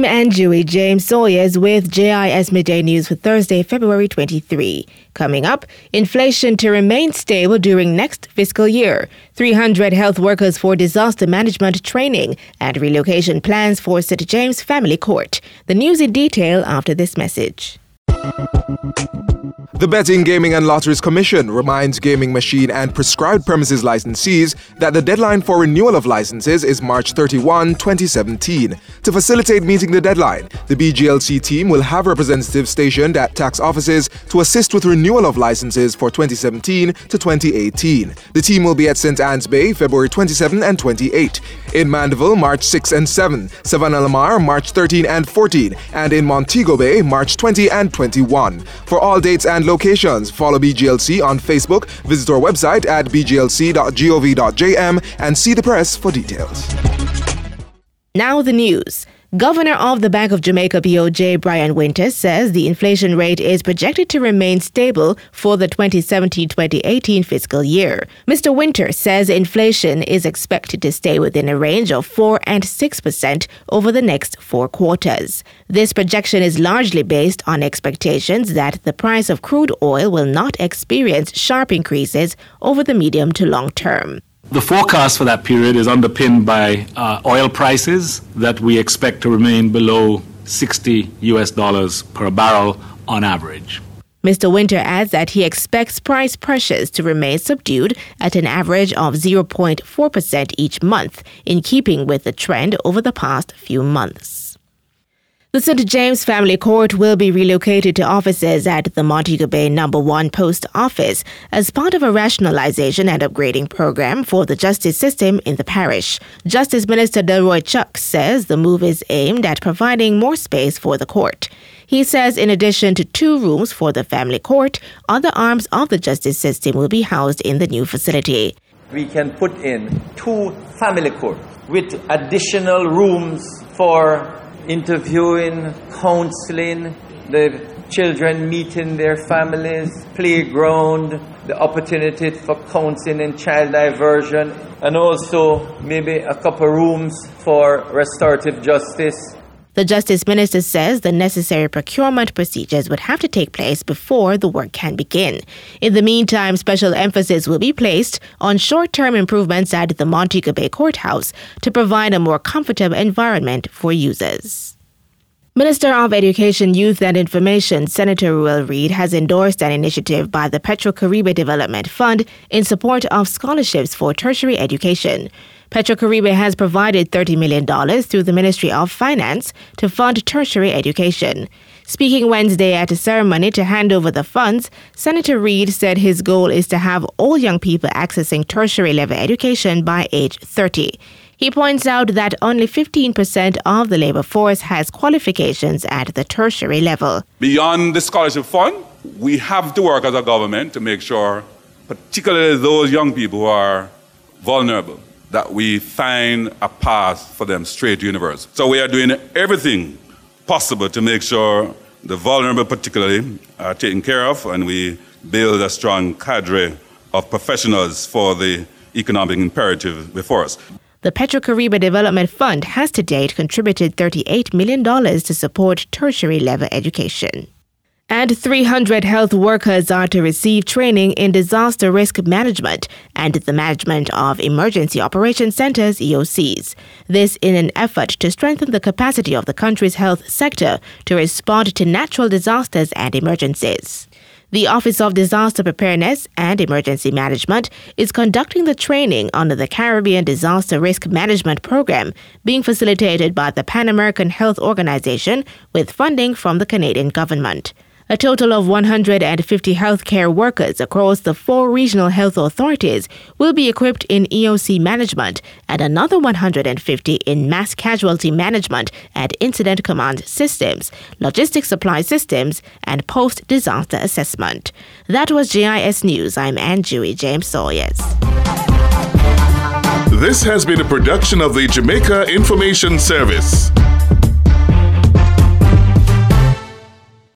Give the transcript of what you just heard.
I'm Anjui James Sawyers with JIS Midday News for Thursday, February 23. Coming up, inflation to remain stable during next fiscal year, 300 health workers for disaster management training, and relocation plans for St. James Family Court. The news in detail after this message. The Betting, Gaming and Lotteries Commission reminds gaming machine and prescribed premises licensees that the deadline for renewal of licenses is March 31, 2017. To facilitate meeting the deadline, the BGLC team will have representatives stationed at tax offices to assist with renewal of licenses for 2017 to 2018. The team will be at St. Anne's Bay, February 27 and 28, in Mandeville, March 6 and 7, Savannah Lamar, March 13 and 14, and in Montego Bay, March 20 and 21. For all dates and locations, follow BGLC on Facebook, visit our website at bglc.gov.jm, and see the press for details. Now the news. Governor of the Bank of Jamaica BOJ Brian Winter says the inflation rate is projected to remain stable for the 2017-2018 fiscal year. Mr. Winter says inflation is expected to stay within a range of 4% and 6% over the next 4 quarters. This projection is largely based on expectations that the price of crude oil will not experience sharp increases over the medium to long term. The forecast for that period is underpinned by oil prices that we expect to remain below $60 per barrel on average. Mr. Winter adds that he expects price pressures to remain subdued at an average of 0.4% each month, in keeping with the trend over the past few months. The St. James Family Court will be relocated to offices at the Montego Bay No. 1 Post Office as part of a rationalization and upgrading program for the justice system in the parish. Justice Minister Delroy Chuck says the move is aimed at providing more space for the court. He says in addition to 2 rooms for the family court, other arms of the justice system will be housed in the new facility. We can put in 2 family courts with additional rooms for interviewing, counseling, the children meeting their families, playground, the opportunity for counseling and child diversion, and also maybe a couple rooms for restorative justice. The Justice Minister says the necessary procurement procedures would have to take place before the work can begin. In the meantime, special emphasis will be placed on short-term improvements at the Montego Bay Courthouse to provide a more comfortable environment for users. Minister of Education, Youth and Information, Senator Ruel Reid, has endorsed an initiative by the Petro-Caribe Development Fund in support of scholarships for tertiary education. Petro-Caribe has provided $30 million through the Ministry of Finance to fund tertiary education. Speaking Wednesday at a ceremony to hand over the funds, Senator Reid said his goal is to have all young people accessing tertiary level education by age 30. He points out that only 15% of the labor force has qualifications at the tertiary level. Beyond the scholarship fund, we have to work as a government to make sure, particularly those young people who are vulnerable, that we find a path for them straight to university. So we are doing everything possible to make sure the vulnerable particularly are taken care of, and we build a strong cadre of professionals for the economic imperative before us. The Petro-Caribe Development Fund has to date contributed $38 million to support tertiary level education. And 300 health workers are to receive training in disaster risk management and the management of emergency operation centers, EOCs. This in an effort to strengthen the capacity of the country's health sector to respond to natural disasters and emergencies. The Office of Disaster Preparedness and Emergency Management is conducting the training under the Caribbean Disaster Risk Management Program, being facilitated by the Pan American Health Organization with funding from the Canadian government. A total of 150 healthcare workers across the 4 regional health authorities will be equipped in EOC management and another 150 in mass casualty management and incident command systems, logistics supply systems, and post-disaster assessment. That was JIS News. I'm Anjui James Sawyers. This has been a production of the Jamaica Information Service.